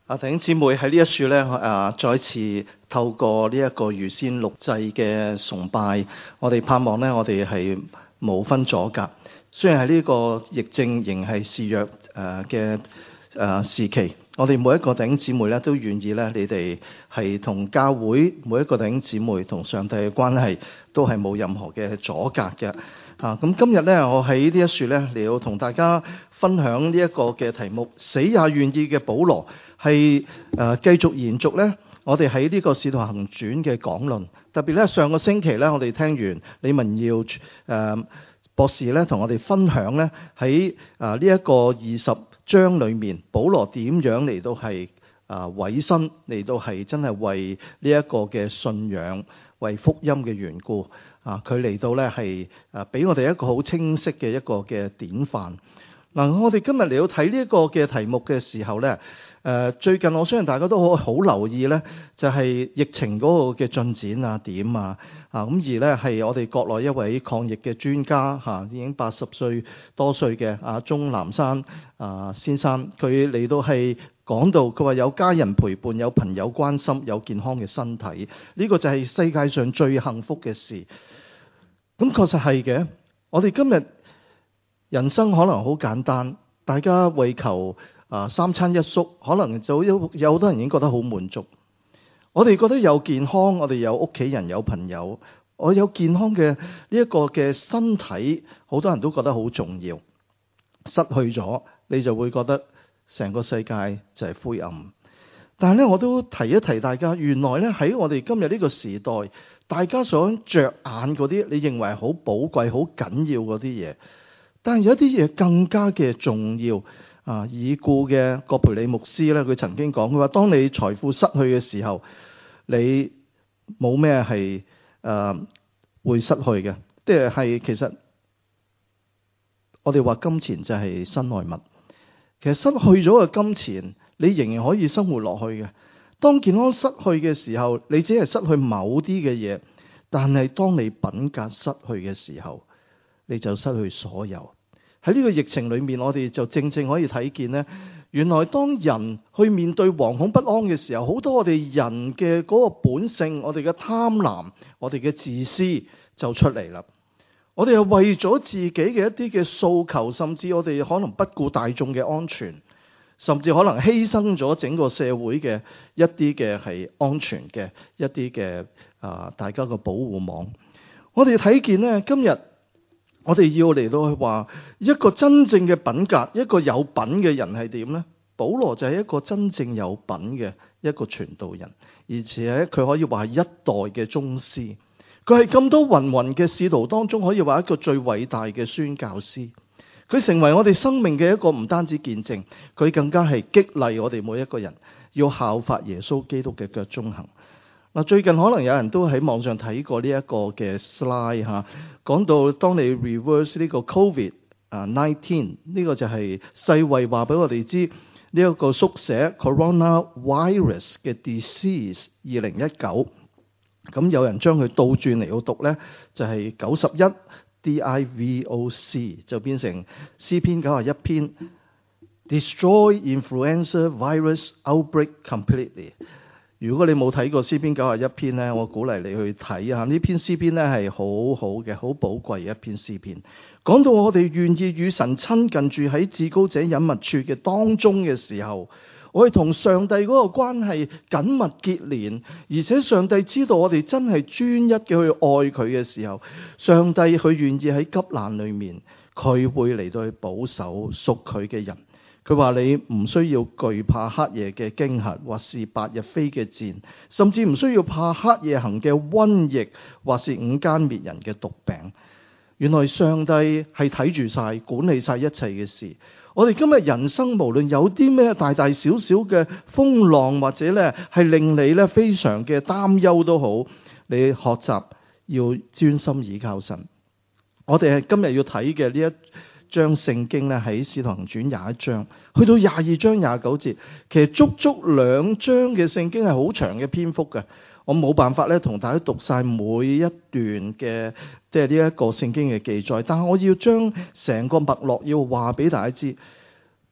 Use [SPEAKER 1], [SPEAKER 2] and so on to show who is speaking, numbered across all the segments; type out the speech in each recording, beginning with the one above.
[SPEAKER 1] 弟兄姊妹喺呢一處咧，再次透過呢一個預先錄製嘅崇拜，我哋盼望咧，我哋係無分阻隔。雖然喺呢個疫症仍係肆虐嘅時期，我哋每一個弟兄姊妹咧都願意咧，你哋係同教會每一個弟兄姊妹同上帝嘅關係都係冇任何嘅阻隔嘅。咁今日咧，我喺呢一處咧嚟到同大家分享呢一個嘅題目，死也願意嘅保羅，係繼續延續咧，我哋喺呢個使徒行傳嘅講論。特別咧，上個星期咧，我哋聽完李文耀博士咧同我哋分享咧，喺呢一個20章裏面，保羅點樣嚟到係委身，嚟到係真係為呢一個嘅信仰，為福音嘅緣故佢嚟到咧係俾我哋一個好清晰嘅一個嘅典範。我哋今日嚟到睇呢一個嘅題目嘅時候咧，最近我相信大家都好留意咧，就係疫情嗰個嘅進展點咁而咧係我哋國內一位抗疫嘅專家已經80歲多歲嘅鍾南山先生，佢嚟到係講到，佢話有家人陪伴，有朋友關心，有健康嘅身體，呢個就係世界上最幸福嘅事。咁確實係嘅，我哋今日人生可能好簡單，大家為求三餐一宿，可能就有好多人已經覺得好滿足。我哋覺得有健康，我哋有屋企人，有朋友，我有健康嘅呢一個嘅身體，好多人都覺得好重要。失去咗，你就會覺得成個世界就係灰暗。但係咧，我都提一提大家，原來咧喺我哋今日呢個時代，大家想着眼嗰啲，你認為好寶貴、好緊要嗰啲嘢，但係有一啲嘢更加嘅重要。已故嘅葛培理牧師咧，佢曾經講，佢話當你財富失去嘅時候，你冇咩係會失去嘅，即係其實我哋話金錢就係身外物。其實失去咗嘅金錢，你仍然可以生活落去嘅。當健康失去嘅時候，你只係失去某啲嘅嘢，但係當你品格失去嘅時候，你就失去所有。喺呢個疫情裏面，我哋就正正可以睇見呢，原來當人去面對惶恐不安嘅時候，好多我哋人嘅嗰個本性，我哋嘅貪婪，我哋嘅自私就出嚟啦。我哋係為咗自己嘅一啲嘅訴求，甚至我哋可能不顧大眾嘅安全，甚至可能犧牲咗整個社會嘅一啲嘅係安全嘅一啲嘅大家嘅保護網。我哋睇見呢，今日我哋要嚟到去話一個真正嘅品格，一個有品嘅人係點呢？保羅就係一個真正有品嘅一個傳道人，而且佢可以話係一代嘅宗師。佢係咁多芸芸嘅使徒當中，可以話一個最偉大嘅宣教師。佢成為我哋生命嘅一個唔單止見證，佢更加係激勵我哋每一個人要效法耶穌基督嘅腳蹤行。最近可能有人都喺網上睇過呢一個嘅 slide 講到當你 reverse 呢個 COVID-19 呢個就係世衛話俾我哋知呢一個縮寫 coronavirus 嘅 disease 2019。咁有人將佢倒轉嚟到讀呢，就係91 DIVOC 就變成詩篇91篇 Destroy influenza virus outbreak completely。如果你冇睇過詩篇91篇呢，我鼓勵你去睇下呢篇詩篇呢，係好好嘅，好寶貴嘅一篇詩篇。講到我哋願意與神親近住喺至高者隱密處嘅當中嘅時候，我哋同上帝嗰個關係緊密結連，而且上帝知道我哋真係專一嘅去愛佢嘅時候，上帝佢願意喺急難裏面，佢會嚟到去保守屬佢嘅人。佢話你唔需要懼怕黑夜嘅驚嚇，或是白日飛嘅箭，甚至唔需要怕黑夜行嘅瘟疫，或是午間滅人嘅毒病。原來上帝係睇住晒、管理晒一切嘅事。我哋今日人生無論有啲咩大大小小嘅風浪，或者咧係令你咧非常嘅擔憂都好，你學習要專心倚靠神。我哋係今日要睇嘅呢一章聖經咧，喺使徒行傳21章去到22章29節，其實足足2章嘅聖經係好長嘅篇幅嘅。我冇辦法咧同大家讀晒每一段嘅即係呢一個聖經嘅記載，但係我要將成個脈絡要話俾大家知。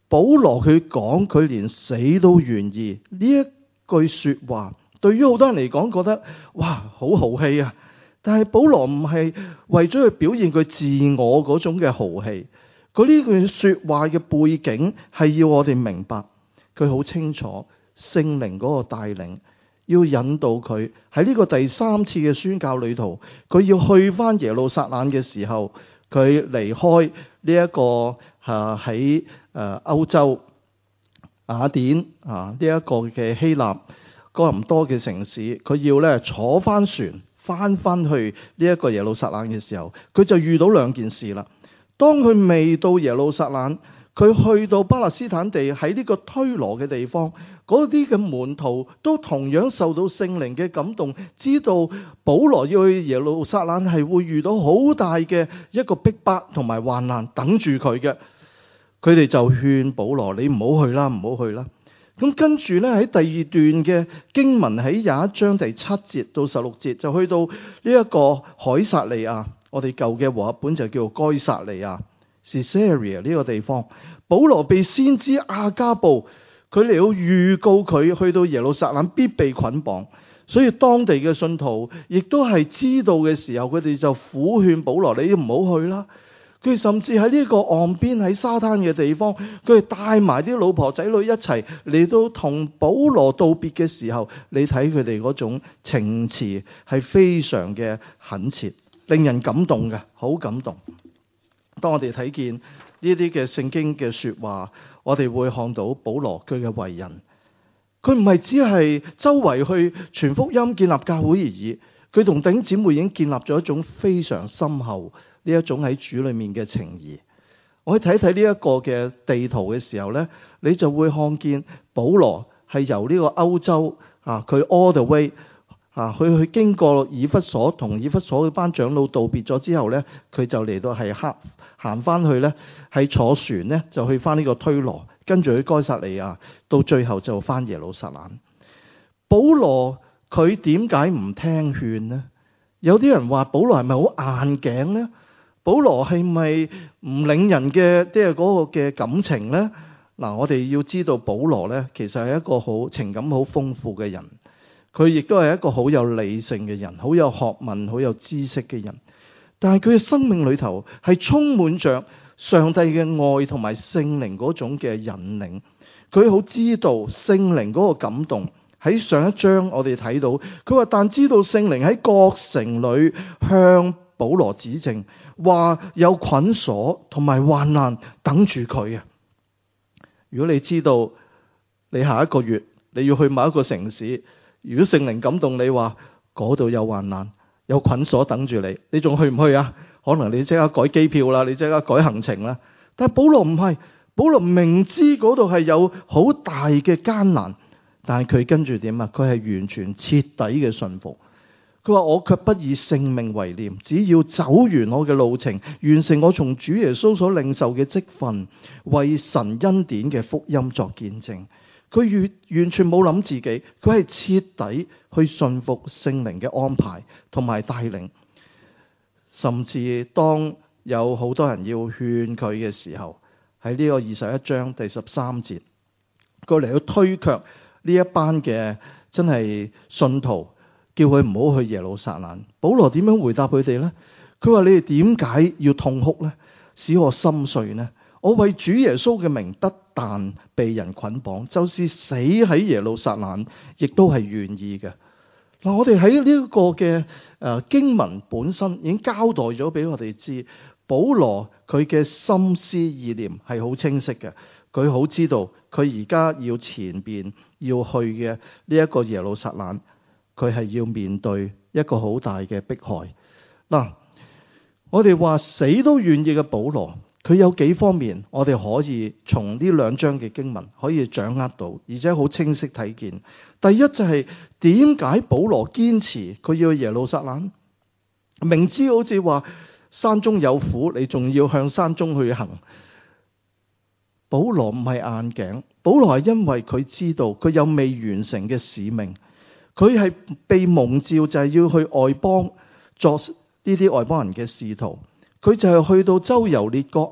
[SPEAKER 1] 保羅佢講佢連死都願意，呢一句說話對於好多人嚟講覺得哇好豪氣啊！但係保羅唔係為咗去表現佢自我嗰種嘅豪氣，佢呢句說話嘅背景係要我哋明白，佢好清楚聖靈嗰個帶領，要引導佢喺呢個第三次嘅宣教旅途，佢要去翻耶路撒冷嘅時候，佢離開呢一個喺歐洲雅典呢一個嘅希臘哥林多嘅城市，佢要咧坐翻船翻去呢一個耶路撒冷嘅時候，佢就遇到兩件事啦。當佢未到耶路撒冷，佢去到巴勒斯坦地喺呢個推羅嘅地方，嗰啲嘅門徒都同樣受到聖靈嘅感動，知道保羅要去耶路撒冷係會遇到好大嘅一個逼迫同埋患難等住佢嘅，佢哋就勸保羅：你唔好去啦，唔好去啦。咁跟住呢，喺第二段嘅經文喺21章第7節到16節就去到呢一個凱撒利亞，我哋舊嘅和合本就叫該撒利亞 Caesarea 呢個地方。保羅被先知亞加布佢嚟到預告佢去到耶路撒冷必被捆綁，所以當地嘅信徒亦都係知道嘅時候，佢哋就苦勸保羅：你唔好去啦。佢甚至喺呢個岸邊喺沙灘嘅地方，佢哋帶埋啲老婆仔女一齊嚟到同保羅道別嘅時候，你睇佢哋嗰種情詞係非常嘅懇切，令人感動嘅，好感動。當我哋睇見呢啲嘅聖經嘅說話，我哋會看到保羅佢嘅為人，佢唔係只係周圍去傳福音建立教會而已，佢同弟兄姊妹已經建立咗一種非常深厚呢一種喺主裏面嘅情誼。我去睇睇呢一個嘅地圖嘅時候呢，你就會看見保羅係由呢個歐洲佢 all the way 去經過以弗所，同以弗所嘅班長老道別咗之後呢，佢就嚟到係行翻去呢，係坐船呢，就去翻呢個推羅，跟住去該撒利亞，到最後就翻耶路撒冷。保羅佢點解唔聽勸呢？有啲人話保羅係咪好硬頸呢？保羅係咪唔領人嘅即係嗰個嘅感情呢？嗱，我哋要知道保羅呢，其實係一個好情感好豐富嘅人，佢亦都係一個好有理性嘅人，好有學問、好有知識嘅人。但係佢嘅生命裏頭係充滿着上帝嘅愛同埋聖靈嗰種嘅引領。佢好知道聖靈嗰個感動。喺上一章我哋睇到，佢話但知道聖靈喺各城裏向保羅指證，話有捆鎖同埋患難等住佢啊！如果你知道你下一個月你要去某一個城市，如果聖靈感動你話嗰度有患難、有捆鎖等住你，你仲去唔去啊？可能你即刻改機票啦，你即刻改行程啦。但係保羅唔係，保羅明知嗰度係有好大嘅艱難，但係佢跟住點啊？佢係完全徹底嘅信服。佢話我卻不以性命為念，只要走完我嘅路程，完成我從主耶穌所領受嘅職分，為神恩典嘅福音作見證。佢完全冇諗自己，佢係徹底去信服聖靈嘅安排同埋帶領。甚至當有好多人要勸佢嘅時候，喺呢個21章第13節，佢嚟到推卻呢一班嘅真係信徒，叫佢唔好去耶路撒冷。保羅點樣回答佢哋呢？佢話你哋點解要痛哭呢？使我心碎呢？我為主耶穌嘅名不但被人捆綁，就是死喺耶路撒冷，亦都係願意嘅。嗱，我哋喺呢一個嘅經文本身已經交代咗俾我哋知，保羅佢嘅心思意念係好清晰嘅。佢好知道佢而家要前邊要去嘅呢一個耶路撒冷，佢係要面對一個好大嘅迫害。嗱，我哋話死都願意嘅保羅，佢有幾方面我哋可以從呢2章嘅經文可以掌握到，而且好清晰睇見。第一就係點解保羅堅持佢要去耶路撒冷？明知好似話山中有虎，你仲要向山中去行。保羅唔係硬頸，保羅係因為佢知道佢有未完成嘅使命，佢係被蒙召就係要去外邦作呢啲外邦人嘅使徒，佢就係去到周遊列國，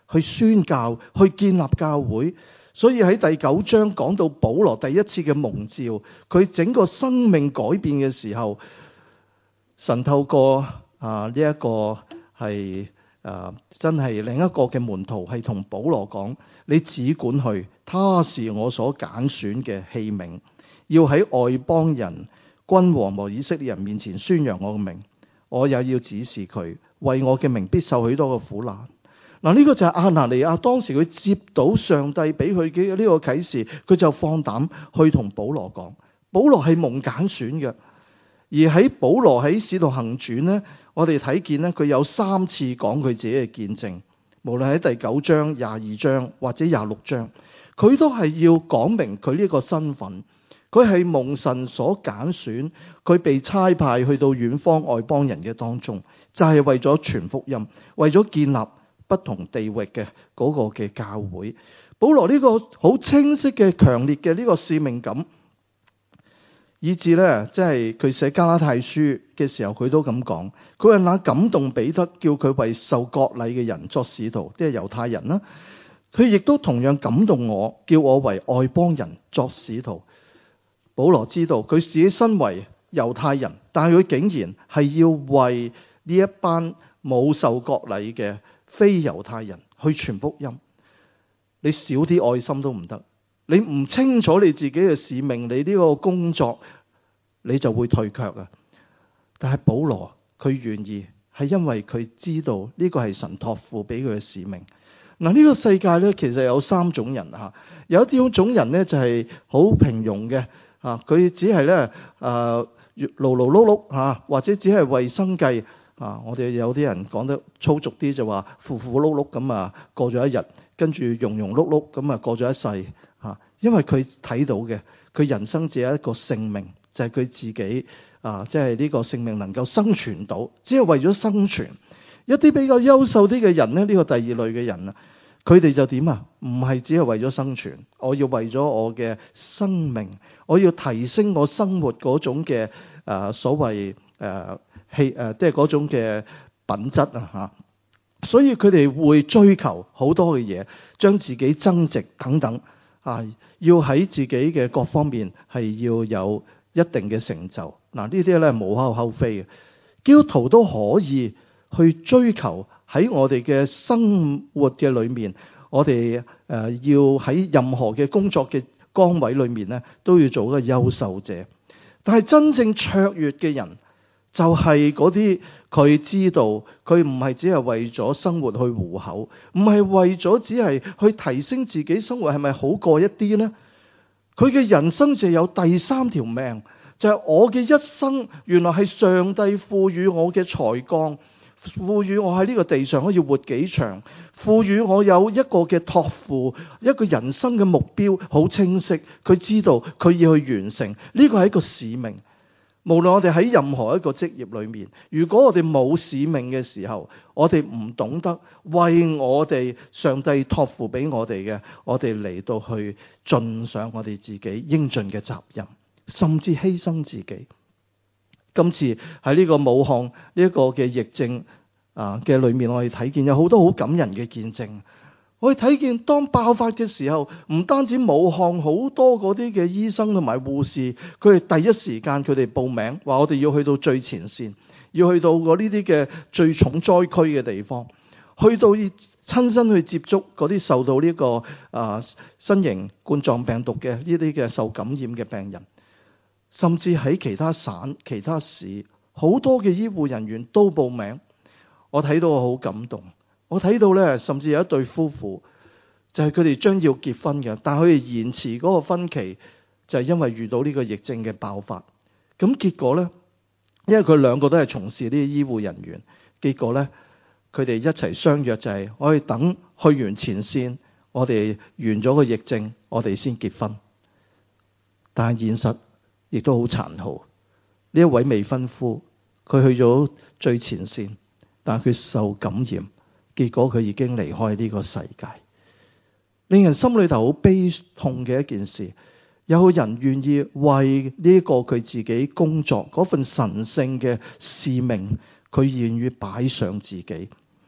[SPEAKER 1] 去宣教、去建立教會。所以喺第9章講到保羅第一次嘅蒙召，佢整個生命改變嘅時候，神透過呢一個係真係另一個嘅門徒係同保羅講：你只管去，他是我所揀選嘅器皿，要喺外邦人、君王和以色列人面前宣揚我嘅名，我也要指示佢，為我嘅名必受許多嘅苦難。嗱，呢個就係亞拿尼亞當時佢接到上帝俾佢嘅呢個啟示，佢就放膽去同保羅講。保羅係蒙揀選嘅，而喺保羅喺使徒行傳呢，我哋睇見呢，佢有3次講佢自己嘅見證，無論喺第9章、22章或者26章，佢都係要講明佢呢個身份。佢係蒙神所揀選，佢被差派去到遠方外邦人嘅當中，就係為咗傳福音，為咗建立不同地域嘅嗰個嘅教會。保羅呢個好清晰嘅強烈嘅呢個使命感，以至呢，即係佢寫加拉太書嘅時候，佢都咁講。佢話那感動彼得，叫佢為受割禮嘅人作使徒，即係猶太人啦。佢亦都同樣感動我，叫我為外邦人作使徒。保羅知道佢自己身為猶太人，但係佢竟然係要為呢一班冇受割禮嘅非猶太人去傳福音。你少啲愛心都唔得，你唔清楚你自己嘅使命，你呢個工作你就會退卻啊！但係保羅佢願意，係因為佢知道呢個係神託付俾佢嘅使命。嗱，呢個世界呢，其實有3種人吓，有一種人呢，就係好平庸嘅。佢只係咧勞勞碌碌嚇，或者只係為生計啊。我哋有啲人講得粗俗啲，就話苦苦碌碌咁過咗一日，跟住庸庸碌碌咁過咗一世嚇。因為佢睇到嘅，佢人生只係一個性命，就係佢自己即係呢個性命能夠生存到，只係為咗生存。一啲比較優秀啲嘅人咧，呢個第2類嘅人啊，佢哋就點啊？唔係只係為咗生存，我要為咗我嘅生命，我要提升我生活嗰種嘅所謂即係嗰種嘅品質啊嚇。所以佢哋會追求好多嘅嘢，將自己增值等等要喺自己嘅各方面係要有一定嘅成就。嗱，呢啲咧無可厚非嘅，基督徒都可以去追求喺我哋嘅生活嘅裏面，我哋要喺任何嘅工作嘅崗位裏面咧，都要做一個優秀者。但係真正卓越嘅人，就係嗰啲佢知道佢唔係只係為咗生活去糊口，唔係為咗只係去提升自己生活係咪好過一啲呢？佢嘅人生就有第3條命，就係我嘅一生原來係上帝賦予我嘅才幹，賦予我喺呢個地上可以活幾長，賦予我有一個嘅託付，一個人生嘅目標好清晰。佢知道佢要去完成呢個係一個使命。無論我哋喺任何一個職業裏面，如果我哋冇使命嘅時候，我哋唔懂得為我哋上帝託付俾我哋嘅，我哋嚟到去盡上我哋自己應盡嘅責任，甚至犧牲自己。今次喺呢個武漢呢一個嘅疫症嘅裏面，我哋睇見有好多好感人嘅見證。我哋睇見當爆發嘅時候，唔單止武漢好多嗰啲嘅醫生同埋護士，佢哋第一時間佢哋報名，話我哋要去到最前線，要去到嗰呢啲嘅最重災區嘅地方，去到親身去接觸嗰啲受到呢個新型冠狀病毒嘅呢啲嘅受感染嘅病人，甚至喺其他省、其他市，好多嘅醫護人員都報名。我睇到我好感動。我睇到咧，甚至有一對夫婦，就係佢哋將要結婚嘅，但係佢哋延遲嗰個婚期，就係因為遇到呢個疫症嘅爆發。咁結果咧，因為佢兩個都係從事呢啲醫護人員，結果咧，佢哋一齊相約就係我哋等去完前線，我哋完咗個疫症，我哋先結婚。但係現實亦都好殘酷。呢一位未婚夫，佢去咗最前線，但係佢受感染。結果佢已經離開呢個世界，令人心裏頭好悲痛嘅一件事。有人願意為呢個佢自己工作嗰份神聖嘅使命，佢願意擺上自己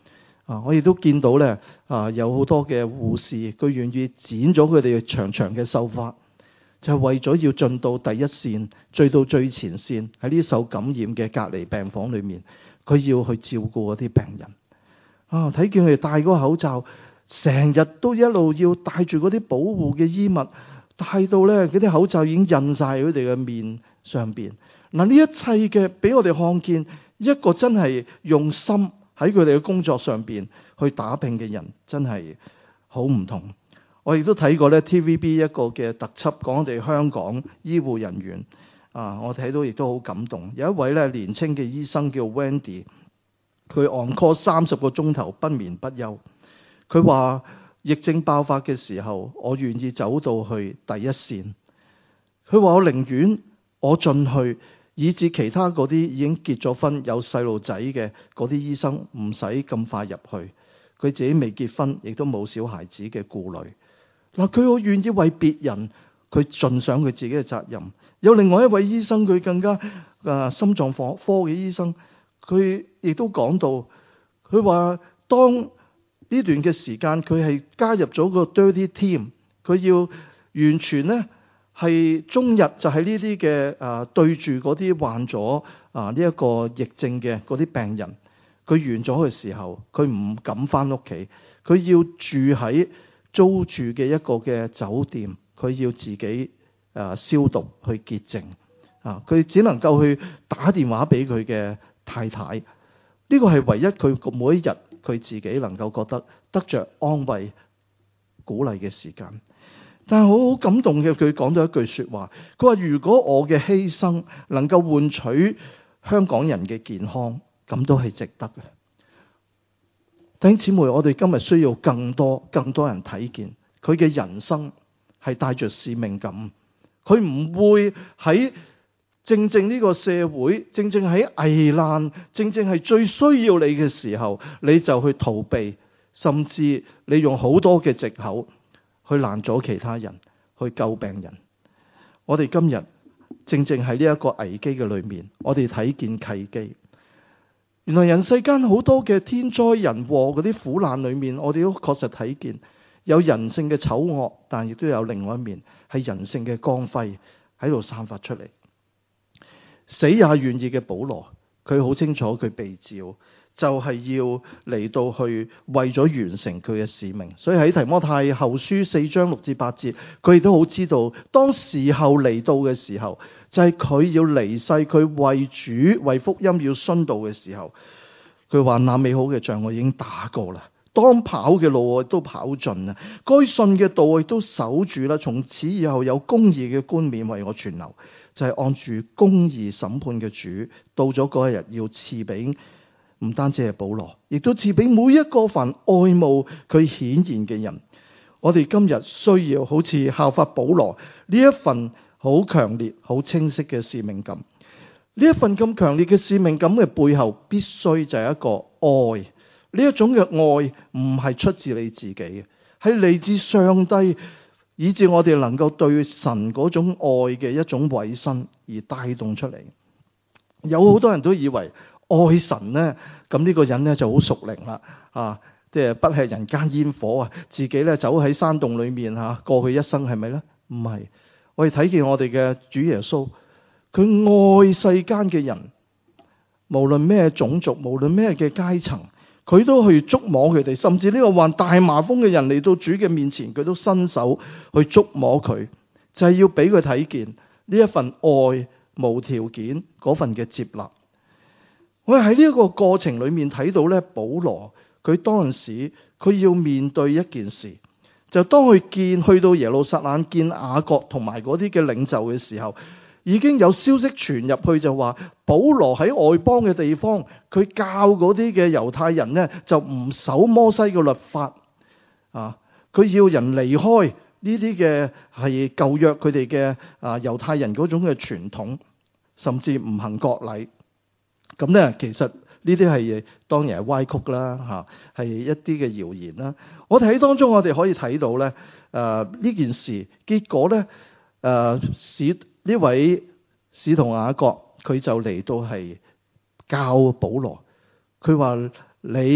[SPEAKER 1] 我亦都見到咧有好多嘅護士，佢願意剪咗佢哋長長嘅秀髮，就係為咗要進到第一線，追到最前線，喺呢受感染嘅隔離病房裏面，佢要去照顧嗰啲病人。睇見佢哋戴嗰個口罩，成日都一路要戴住嗰啲保護嘅衣物，戴到咧嗰啲口罩已經印晒佢哋嘅面上邊。嗱，呢一切嘅俾我哋看見一個真係用心喺佢哋嘅工作上邊去打拼嘅人，真係好唔同。我亦都睇過咧 TVB 一個嘅特輯，講我哋香港醫護人員我睇到亦都好感動。有一位咧年青嘅醫生叫 Wendy， 佢 on call 30個鐘頭不眠不休。佢話疫症爆發嘅時候，我願意走到去第一線。佢話我寧願我進去，以至其他嗰啲已經結咗婚有細路仔嘅嗰啲醫生唔使咁快入去。佢自己未結婚，亦都冇小孩子嘅顧慮。佢好願意為別人，佢盡上佢自己嘅責任。有另外一位醫生，佢更加心臟科嘅醫生，佢亦都講到，佢話當呢段嘅時間，佢係加入咗個 dirty team， 佢要完全呢係終日就喺呢啲嘅對住嗰啲患咗呢一個疫症嘅嗰啲病人，佢完咗嘅時候，佢唔敢翻屋企，佢要住喺租住嘅一個嘅酒店，佢要自己消毒去潔淨佢只能夠去打電話俾佢嘅太太。呢個係唯一佢每一日佢自己能夠覺得得着安慰鼓勵嘅時間。但係好感動嘅，佢講到一句說話，佢話如果我嘅犧牲能夠換取香港人嘅健康，咁都係值得嘅。弟兄姊妹，我哋今日需要更多人睇見佢嘅人生係帶着使命感，佢唔會喺正呢個社會，正喺危難，正係最需要你嘅時候，你就去逃避，甚至你用好多嘅藉口去攔阻其他人，去救病人。我哋今日正喺呢一個危機嘅裏面，我哋睇見契機。原來人世間好多嘅天災人禍嗰啲苦難裏面，我哋都確實睇見有人性嘅醜惡，但亦都有另外一面係人性嘅光輝喺度散發出嚟。死也願意嘅保羅，佢好清楚佢被召就係要嚟到去為咗完成佢嘅使命。所以喺提摩太後書4章6至8節，佢亦都好知道當時候嚟到嘅時候，就係佢要離世，佢為主為福音要殉道嘅時候。佢話那美好嘅仗我已經打過啦，當跑嘅路我都跑盡啦，該信嘅道我亦都守住啦。從此以後有公義嘅冠冕為我存留，就係按住公義審判嘅主，到咗嗰一日要賜俾唔單止係保羅，亦都賜俾每一個凡愛慕佢顯現嘅人。我哋今日需要好似效法保羅呢一份好強烈、好清晰嘅使命感。呢一份咁強烈嘅使命感嘅背後，必須就係一個愛。呢一種嘅愛唔係出自你自己嘅，係嚟自上帝，以致我哋能夠對神嗰種愛嘅一種委身而帶動出嚟。有好多人都以為愛神呢，咁呢個人呢就好屬靈啦，即係不吃人間煙火啊，自己呢走喺山洞裏面過去一生，係咪呢？唔係，我哋睇見我哋嘅主耶穌，佢愛世間嘅人，無論咩種族，無論咩嘅階層，佢都去觸摸佢哋，甚至呢個患大麻風嘅人嚟到主嘅面前，佢都伸手去觸摸佢，就係要俾佢睇見呢一份愛無條件嗰份嘅接納。我喺呢一個過程裏面睇到咧，保羅佢當時佢要面對一件事，就當佢去到耶路撒冷見雅各同埋嗰啲嘅領袖嘅時候，已經有消息傳入去，就話保羅喺外邦嘅地方，佢教嗰啲嘅猶太人呢，就唔守摩西嘅律法佢要人離開呢啲嘅係舊約佢哋嘅猶太人嗰種嘅傳統，甚至唔行割禮。咁呢，其實呢啲係當然係歪曲啦，係一啲嘅謠言啦。我哋喺當中，我哋可以睇到咧，呢件事結果咧，呢位使徒雅各佢就嚟到係教保羅，佢話你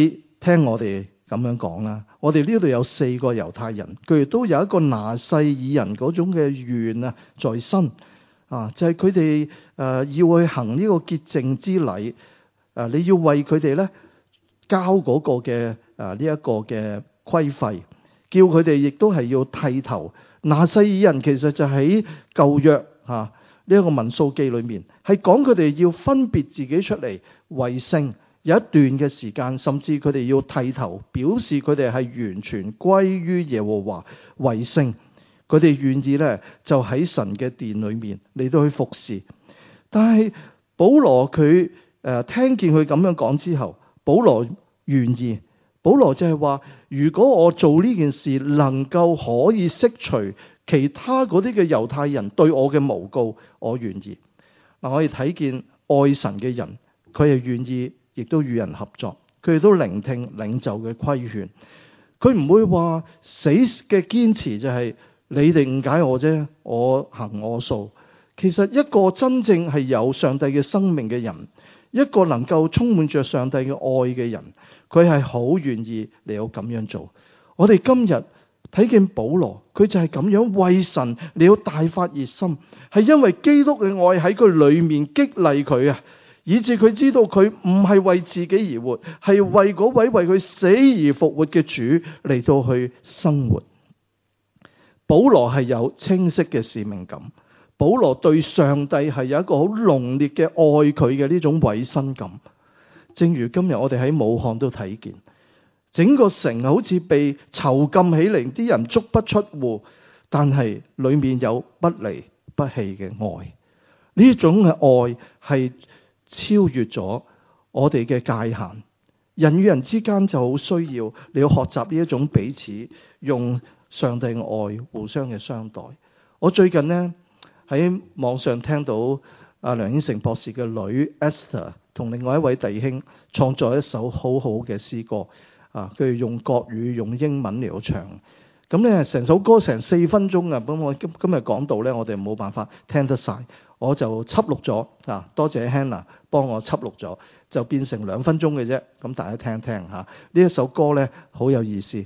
[SPEAKER 1] 聽我哋咁樣講啦。我哋呢度有4個猶太人，佢哋都有一個拿細耳人嗰種嘅願啊在身啊，就係佢哋要去行呢個潔淨之禮。你要為佢哋咧交嗰個嘅呢一個嘅規費，叫佢哋亦都係要剃頭。拿細耳人其實就喺舊約呢一個民數記裏面，係講佢哋要分別自己出嚟為聖，有一段嘅時間，甚至佢哋要剃頭，表示佢哋係完全歸於耶和華為聖。佢哋願意咧就喺神嘅殿裏面嚟到去服侍。但係保羅佢聽見佢咁樣講之後，保羅願意。保羅就係話，如果我做呢件事能夠可以釋除其他嗰啲嘅猶太人對我嘅誣告，我願意。嗱，我哋睇見愛神嘅人，佢係願意，亦都與人合作，佢哋都聆聽領袖嘅規勸。佢唔會話死嘅堅持就係你哋誤解我啫，我行我素。其實一個真正係有上帝嘅生命嘅人，一個能夠充滿着上帝嘅愛嘅人，佢係好願意嚟到咁樣做。我哋今日睇見保羅，佢就係咁樣為神嚟到大發熱心，係因為基督嘅愛喺佢裏面激勵佢啊，以致佢知道佢唔係為自己而活，係為嗰位為佢死而復活嘅主嚟到去生活。保羅係有清晰嘅使命感，保羅對上帝係有一個好濃烈嘅愛佢嘅呢種委身感。正如今日我哋喺武漢都睇見，整個城好似被囚禁起嚟，啲人足不出戶，但係裏面有不離不棄嘅愛。呢種嘅愛係超越咗我哋嘅界限，人與人之間就好需要你要學習呢一種彼此用上帝嘅愛互相嘅相待。我最近呢，喺網上聽到梁英成博士嘅女 Esther 同另外一位弟兄創作一首好好嘅詩歌佢哋用國語用英文嚟到唱。咁咧成首歌成4分鐘啊！咁我今日講到咧，我哋冇辦法聽得晒，我就輯錄咗多謝 Hannah 幫我輯錄咗，就變成2分鐘嘅啫。咁大家聽聽呢一首歌咧好有意思。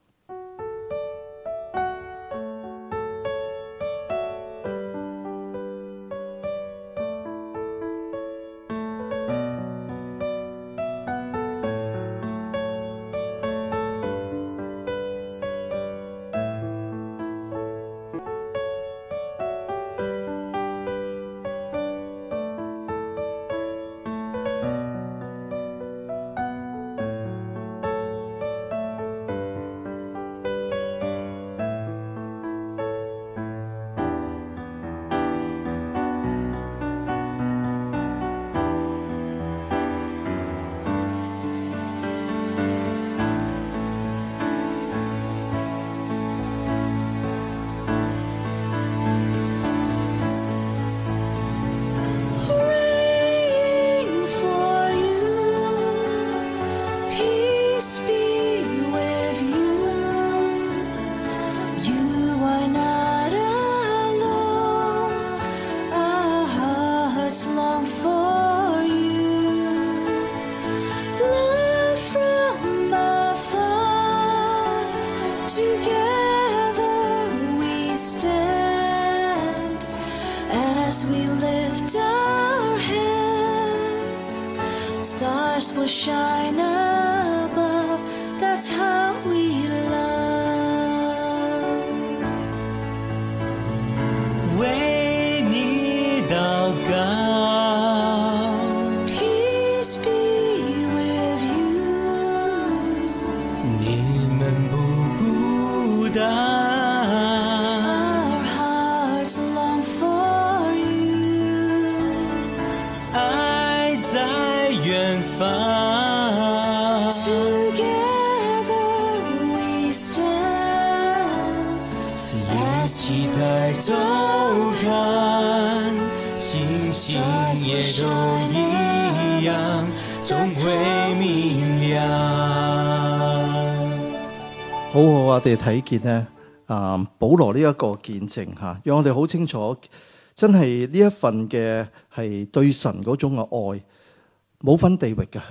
[SPEAKER 1] 好好，我哋睇見咧，保羅呢一個見證吓，讓我哋好清楚，真係呢一份嘅係對神嗰種嘅愛，冇分地域嘅，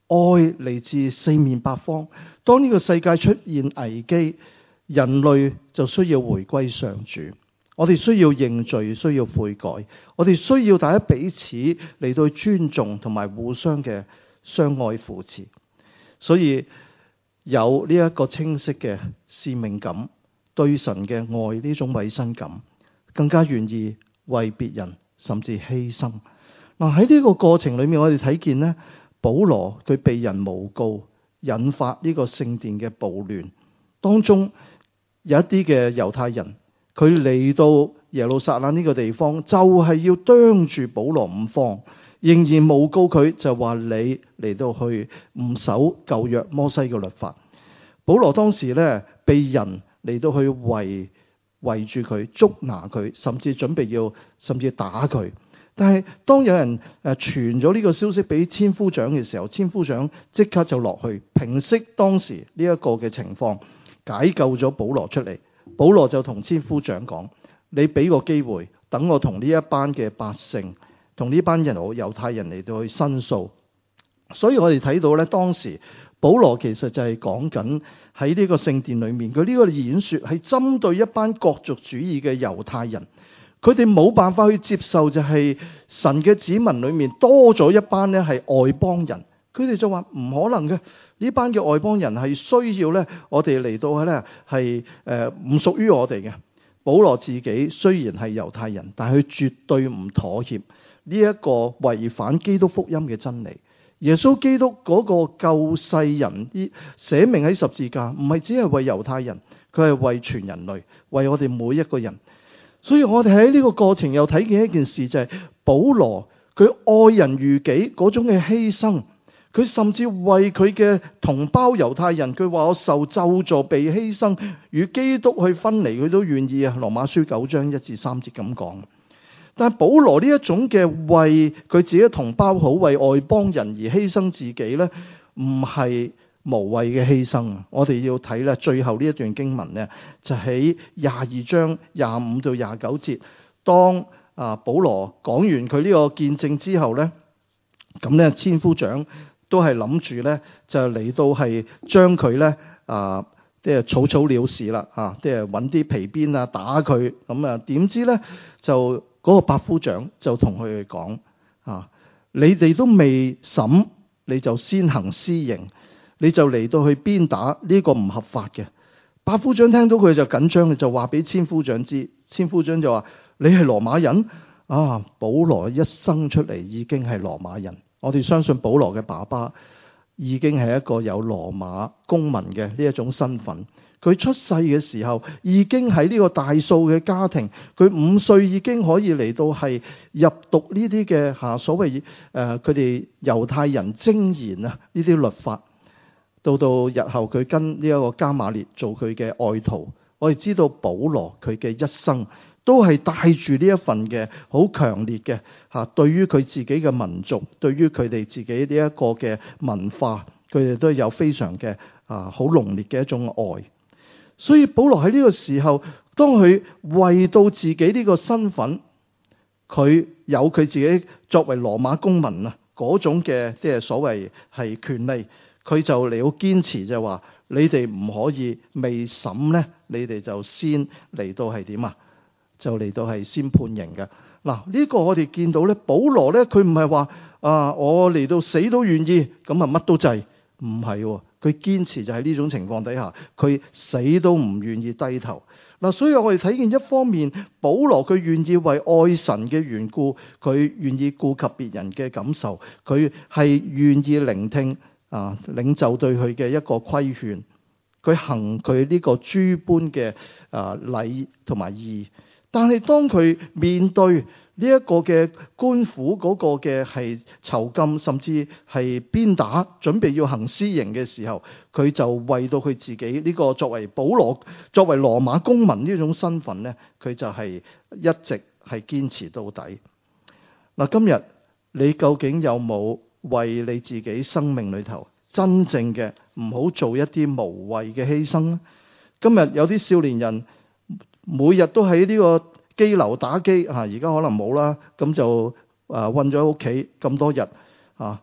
[SPEAKER 1] 愛嚟自四面八方。當呢個世界出現危機，人類就需要回歸上主。我哋需要認罪，需要悔改。我哋需要大家彼此嚟到尊重同埋互相嘅相愛扶持。所以有呢一個清晰嘅使命感，對神嘅愛呢種委身感，更加願意為別人甚至犧牲。嗱，喺呢個過程裏面，我哋睇見呢，保羅佢被人誣告，引發呢個聖殿嘅暴亂。當中有一啲嘅猶太人，佢嚟到耶路撒冷呢個地方，就係要啄住保羅五方，仍然誣告佢，就話你嚟到去唔守舊約摩西嘅律法。保羅當時呢，被人嚟到去圍住佢，捉拿佢，甚至準備要打佢。但係當有人傳咗呢個消息俾千夫長嘅時候，千夫長即刻就落去平息當時呢一個嘅情況，解救咗保羅出嚟。保羅就同千夫長講：你俾個機會，等我同呢一班嘅百姓，同呢班人猶太人嚟到去申訴。所以我哋睇到咧，當時保羅其實就係講緊喺呢個聖殿裏面，佢呢個演說係針對一班國族主義嘅猶太人。佢哋冇辦法去接受，就係神嘅子民裏面多咗一班咧係外邦人。佢哋就話唔可能嘅，呢班嘅外邦人係需要咧我哋嚟到咧係唔屬於我哋嘅。保羅自己雖然係猶太人，但係佢絕對唔妥協呢一個違反基督福音嘅真理。耶穌基督嗰個救世人捨命喺十字架，唔係只係為猶太人，佢係為全人類，為我哋每一個人。所以我哋喺呢個過程又睇見一件事，就係保羅佢愛人如己嗰種嘅犧牲，佢甚至為佢嘅同胞猶太人，佢話我受咒詛被犧牲，與基督去分離，佢都願意啊。羅馬書9章1至3節咁講。但係保羅呢一種嘅為佢自己同胞好，為外邦人而犧牲自己呢，唔係無謂嘅犧牲。我哋要睇咧最後呢一段經文呢，就喺22章25到29節。當保羅講完佢呢個見證之後呢，咁呢千夫長都係諗住呢，就嚟到係將佢呢即係草草了事啦，即係揾啲皮鞭啊打佢。咁啊點知呢，就嗰個百夫長就同佢哋講：你哋都未審，你就先行私刑，你就嚟到去鞭打，呢個唔合法嘅。百夫長聽到佢就緊張，就話俾千夫長知。千夫長就話：你係羅馬人？保羅一生出嚟已經係羅馬人。我哋相信保羅嘅爸爸已經係一個有羅馬公民嘅呢一種身份。佢出世嘅時候已經喺呢個大數嘅家庭，佢5歲已經可以嚟到係入讀呢啲嘅所謂佢哋猶太人精研啊呢啲律法。到日後佢跟呢一個迦瑪列做佢嘅愛徒。我哋知道保羅佢嘅一生都係帶住呢一份嘅好強烈嘅對於佢自己嘅民族，對於佢哋自己呢一個嘅文化，佢哋都有非常嘅好濃烈嘅一種愛。所以保羅喺呢個時候，當佢為到自己呢個身份，佢有佢自己作為羅馬公民啊嗰種嘅即係所謂係權利，佢就嚟好堅持就話：你哋唔可以未審呢，你哋就先嚟到係點啊？就嚟到係先判刑嘅。嗱，呢個我哋見到咧，保羅咧佢唔係話我嚟到死都願意，咁乜都制，唔係喎。佢堅持就喺呢種情況底下，佢死都唔願意低頭。嗱，所以我哋睇見一方面，保羅佢願意為愛神嘅緣故，佢願意顧及別人嘅感受，佢係願意聆聽領袖對佢嘅一個規勸，佢行佢呢個諸般嘅禮同埋義。但係當佢面對呢一個嘅官府嗰個嘅係囚禁，甚至係鞭打，準備要行私刑嘅時候，佢就為到佢自己呢個作為保羅、作為羅馬公民呢種身份呢，佢就係一直係堅持到底。嗱，今日你究竟有冇為你自己生命裏頭真正嘅唔好做一啲無謂嘅犧牲呢？今日有啲少年人每日都喺呢個機樓打機，而家可能冇啦，咁就韞咗喺屋企咁多日，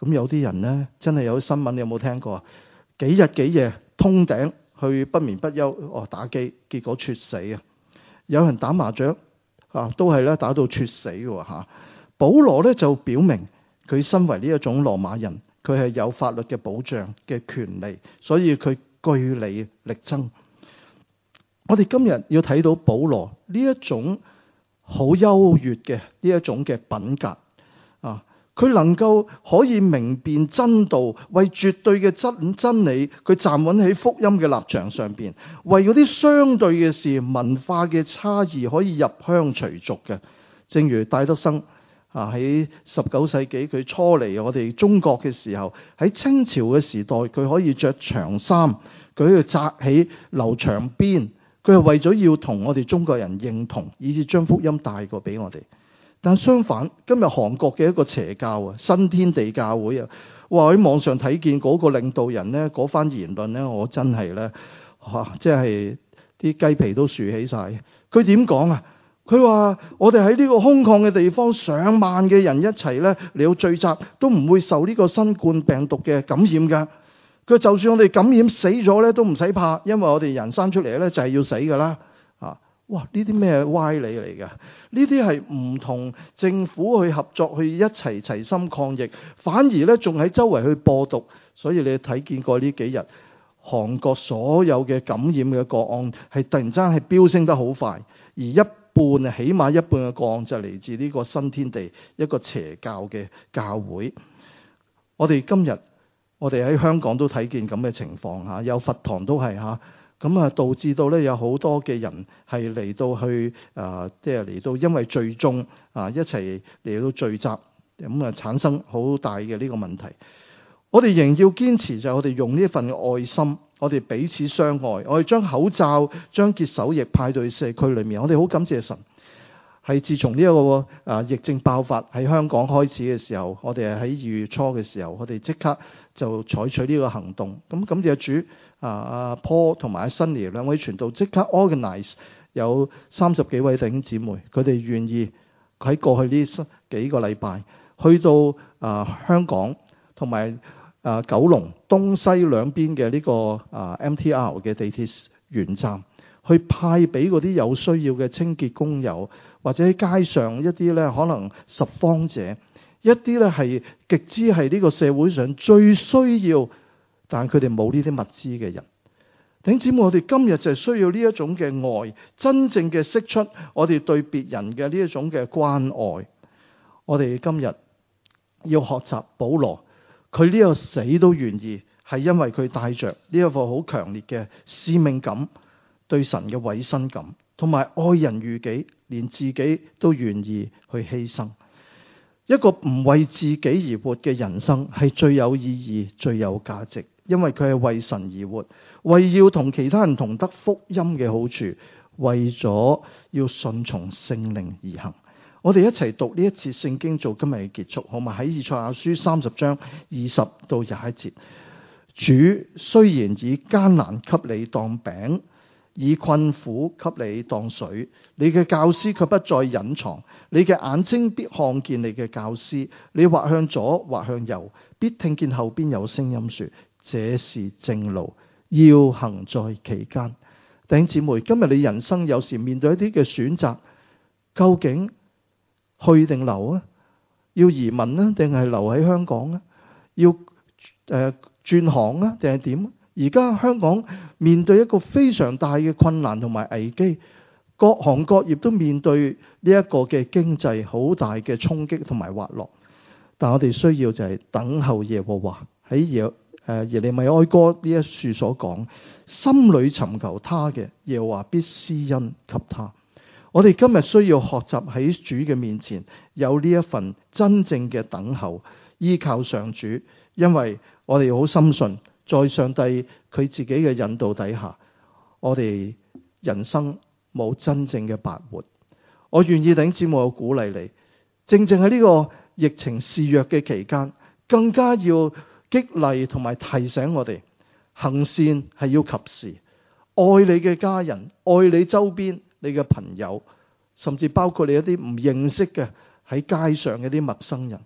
[SPEAKER 1] 咁有啲人呢，真係有新聞，你有冇聽過啊？幾日幾夜通頂去不眠不休，打機，結果猝死啊！有人打麻雀都係咧打到猝死嘅吓。保羅咧就表明佢身為呢一種羅馬人，佢係有法律嘅保障嘅權利，所以佢據理力爭。我哋今日要睇到保羅呢一種好優越嘅呢一種嘅品格啊，佢能夠可以明辨真道，為絕對嘅真理，佢站穩喺福音嘅立場上邊，為嗰啲相對嘅事、文化嘅差異可以入鄉隨俗嘅。正如戴德生喺19世紀佢初嚟我哋中國嘅時候，喺清朝嘅時代，佢可以着長衫，佢可以紮起留長辮，佢係為咗要同我哋中國人認同，以至將福音帶過俾我哋。但相反，今日韓國嘅一個邪教新天地教會話喺網上睇見嗰個領導人呢，嗰番言論呢，我真係呢，即係啲雞皮都豎起晒。佢點講啊？佢話我哋喺呢個空曠嘅地方，上萬嘅人一齊呢嚟到聚集，都唔會受呢個新冠病毒嘅感染噶。佢就算我哋感染死咗呢，都唔使怕，因為我哋人生出嚟呢，就係要死噶啦。哇！呢啲咩歪理嚟㗎？呢啲係唔同政府去合作，去一齊心抗疫，反而呢仲喺周圍去播毒。所以你睇見過呢幾日韓國所有嘅感染嘅個案係突然間係飆升得好快，而起碼一半嘅個案就嚟自呢個新天地一個邪教嘅教會。我哋今日喺香港都睇見咁嘅情況有佛堂都係咁導致到咧有好多嘅人係嚟到去即係嚟到因為聚眾一齊嚟到聚集，咁產生好大嘅呢個問題。我哋仍要堅持就係我哋用呢份愛心，我哋彼此相愛，我哋將口罩、將潔手液派到去社區裏面。我哋好感謝神，係自從呢一個疫症爆發喺香港開始嘅時候，我哋係喺2月初嘅時候，我哋即刻就採取呢個行動。咁感謝主，阿 Paul 同埋阿 Sunny 兩位傳道即刻 organize 有30幾位弟兄姊妹，佢哋願意喺過去呢幾個禮拜去到香港同埋九龍東西兩邊嘅呢個MTR 嘅地鐵沿站，去派俾嗰啲有需要嘅清潔工友，或者喺街上一啲咧可能拾荒者，一啲咧係極之係呢個社會上最需要，但佢哋冇呢啲物資嘅人。弟兄姊妹，我哋今日就係需要呢一種嘅愛，真正嘅釋出我哋對別人嘅呢一種嘅關愛。我哋今日要學習保羅，佢呢個死都願意，係因為佢帶着呢一個好強烈嘅使命感，對神嘅委身感，同埋愛人如己，連自己都願意去犧牲。一個唔為自己而活嘅人生係最有意義、最有價值，因為佢係為神而活，為要同其他人同得福音嘅好處，為咗要順從聖靈而行。我哋一齊讀呢一節聖經做今日嘅結束，好嘛？喺以賽亞書30章20到21節，主雖然以艱難給你當餅，以困苦給你當水，你嘅教師卻不再隱藏，你嘅眼睛必看見你嘅教師，你或向左或向右，必聽見後邊有聲音說，這是正路，要行在其間。弟兄姊妹，今日你人生有時面對一啲嘅選擇，究竟去定留啊？要移民啊，定係留喺香港啊？要轉行啊，定係點？而家香港面對一個非常大嘅困難同埋危機，各行各業都面對呢一個嘅經濟好大嘅衝擊同埋滑落。但我哋需要就係等候耶和華。喺耶利米哀歌呢一處所講，心裏尋求他嘅，耶和華必施恩給他。我哋今日需要學習喺主嘅面前有呢一份真正嘅等候，依靠上主，因為我哋好深信在上帝佢自己嘅引導底下，我哋人生冇真正嘅白活。我願意弟兄姊妹，我鼓勵你，正正喺呢個疫情肆虐嘅期間，更加要激勵同埋提醒我哋行善係要及時，愛你嘅家人，愛你周邊你嘅朋友，甚至包括你一啲唔認識嘅喺街上嘅啲陌生人，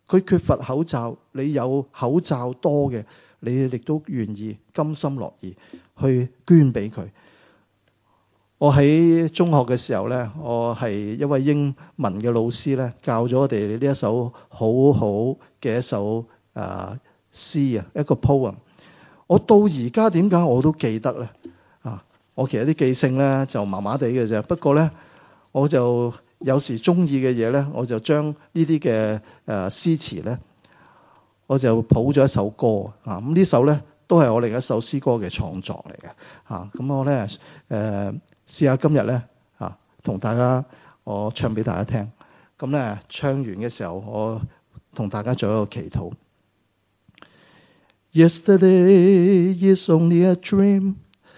[SPEAKER 1] 佢缺乏口罩，你有口罩多嘅，你亦都願意甘心樂意去捐俾佢。我喺中學嘅時候呢，我係一位英文嘅老師呢，教咗我哋呢一首好好嘅一首詩啊，一個 poem。我到而家點解我都記得呢？我其實啲記性呢就麻麻地嘅啫，不過呢，我就有時中意嘅嘢呢，我就將呢啲嘅詩詞呢，我就譜咗一首歌啊。咁呢首呢都係我另一首詩歌嘅創作嚟嘅。咁我呢試下今日呢同大家我唱俾大家聽。咁呢唱完嘅時候，我同大家做一個祈禱。Yesterday is only a dream,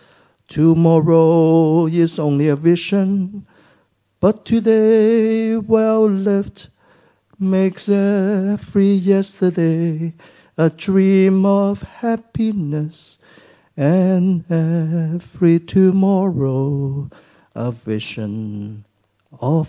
[SPEAKER 1] tomorrow is only a vision, but today well lived makes every yesterday a dream of happiness, and every tomorrow a vision of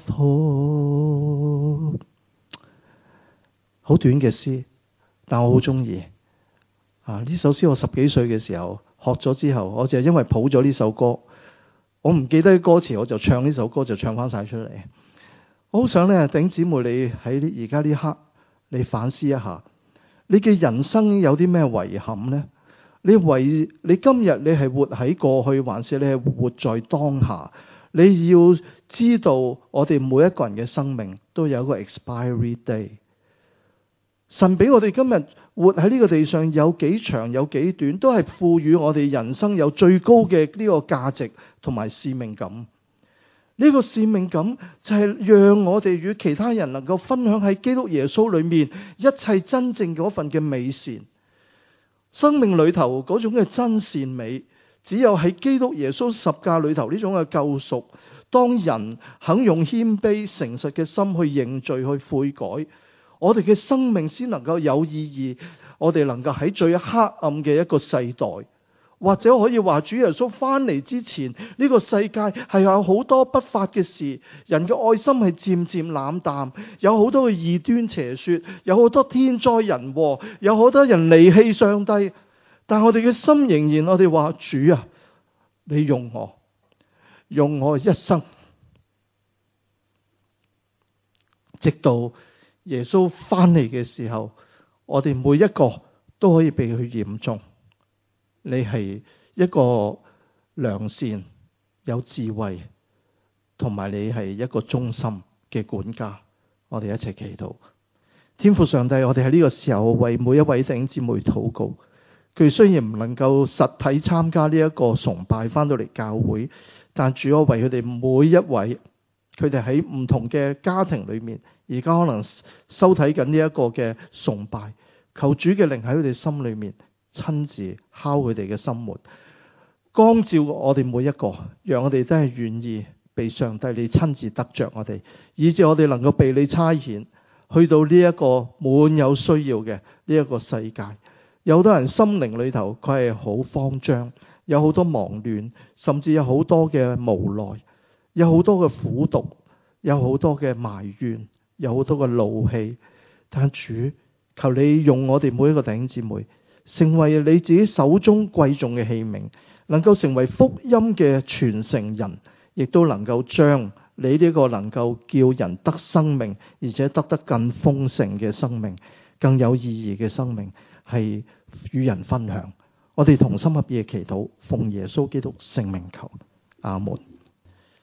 [SPEAKER 1] hope。 好短嘅詩，但我好中意。呢首詩我10幾歲嘅時候學咗之後，我就因為譜咗呢首歌，我唔記得歌詞，我就唱呢首歌，就唱翻晒出嚟。我好想咧，弟兄姊妹，你喺而家呢刻，你反思一下，你嘅人生有啲咩遺憾呢？你今日你係活喺過去，還是你係活在當下？你要知道，我哋每一個人嘅生命都有一個 expiry day。神俾我哋今日活喺呢個地上，有幾長有幾短，都係賦予我哋人生有最高嘅呢個價值同埋使命感。呢個使命感就係讓我哋與其他人能夠分享喺基督耶穌裏面一切真正嗰份嘅美善。生命裏頭嗰種嘅真善美，只有喺基督耶穌十架裏頭呢種嘅救贖。當人肯用謙卑誠實嘅心去認罪去悔改，我哋嘅生命先能夠有意義。我哋能夠喺最黑暗嘅一個世代，或者可以話主耶穌翻嚟之前，呢個世界係有好多不法嘅事，人嘅愛心係漸漸冷淡，有好多嘅異端邪說，有好多天災人禍，有好多人離棄上帝。但我哋嘅心仍然，我哋話主啊，你用我一生，直到耶穌翻嚟嘅時候，我哋每一個都可以被佢驗中。你係一個良善、有智慧，同埋你係一個忠心嘅管家。我哋一齊祈禱。天父上帝，我哋喺呢個時候為每一位弟兄姊妹禱告。佢雖然唔能夠實體參加呢一個崇拜，翻到嚟教會，但主，我為佢哋每一位，佢哋喺唔同嘅家庭裏面，而家可能收睇緊呢一個嘅崇拜，求主嘅靈喺佢哋心裏面親自敲佢哋嘅心門，光照我哋每一個，讓我哋都係願意被上帝你親自得着我哋，以致我哋能夠被你差遣去到呢一個滿有需要嘅呢一個世界。有好多人心靈裏頭佢係好慌張，有好多忙亂，甚至有好多嘅無奈，有好多嘅苦毒，有好多嘅埋怨，有好多嘅怒氣。但主，求你用我哋每一個弟兄姊妹，成為你自己手中貴重嘅器皿，能夠成為福音嘅傳承人，亦都能夠將你呢個能夠叫人得生命，而且得更豐盛嘅生命，更有意義嘅生命，係與人分享。我哋同心合意祈禱，奉耶穌基督聖名求，阿門。